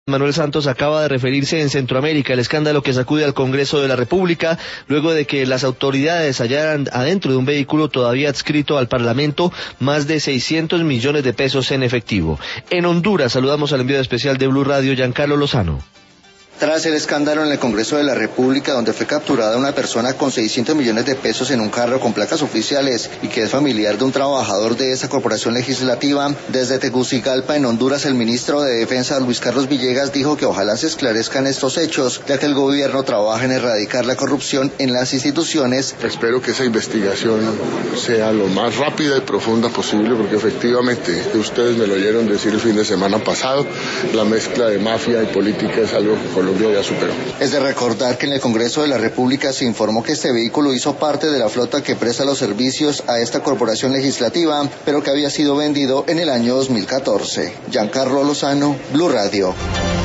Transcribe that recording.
Manuel Santos acaba de referirse en Centroamérica, el escándalo que sacude al Congreso de la República, luego de que las autoridades hallaran adentro de un vehículo todavía adscrito al Parlamento más de 600 millones de pesos en efectivo. En Honduras saludamos al enviado especial de Blue Radio, Giancarlo Lozano. Tras el escándalo en el Congreso de la República, donde fue capturada una persona con 600 millones de pesos en un carro con placas oficiales y que es familiar de un trabajador de esa corporación legislativa, desde Tegucigalpa, en Honduras, el ministro de Defensa, Luis Carlos Villegas, dijo que ojalá se esclarezcan estos hechos, ya que el gobierno trabaja en erradicar la corrupción en las instituciones. Espero que esa investigación sea lo más rápida y profunda posible, porque efectivamente, ustedes me lo oyeron decir el fin de semana pasado, la mezcla de mafia y política es algo que ya superó. Es de recordar que en el Congreso de la República se informó que este vehículo hizo parte de la flota que presta los servicios a esta corporación legislativa, pero que había sido vendido en el año 2014. Giancarlo Lozano, Blue Radio.